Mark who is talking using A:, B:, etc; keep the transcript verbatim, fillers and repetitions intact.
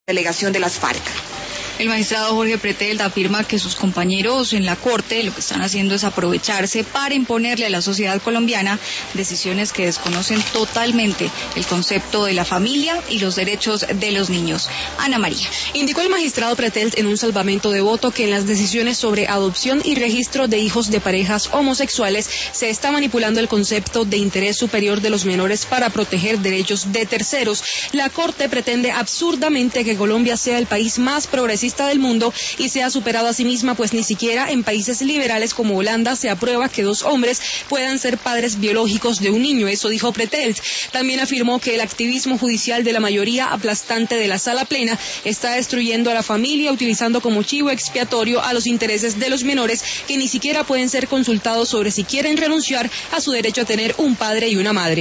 A: delegación de las FARC.
B: El magistrado Jorge Pretel afirma que sus compañeros en la Corte lo que están haciendo es aprovecharse para imponerle a la sociedad colombiana decisiones que desconocen totalmente el concepto de la familia y los derechos de los niños. Ana María.
C: Indicó el magistrado Pretel en un salvamento de voto que en las decisiones sobre adopción y registro de hijos de parejas homosexuales se está manipulando el concepto de interés superior de los menores para proteger derechos de terceros. La Corte pretende absurdamente que Colombia sea el país más progresista del mundo y se ha superado a sí misma, pues ni siquiera en países liberales como Holanda se aprueba que dos hombres puedan ser padres biológicos de un niño. Eso dijo Pretel. También afirmó que el activismo judicial de la mayoría aplastante de la sala plena está destruyendo a la familia, utilizando como chivo expiatorio a los intereses de los menores que ni siquiera pueden ser consultados sobre si quieren renunciar a su derecho a tener un padre y una madre.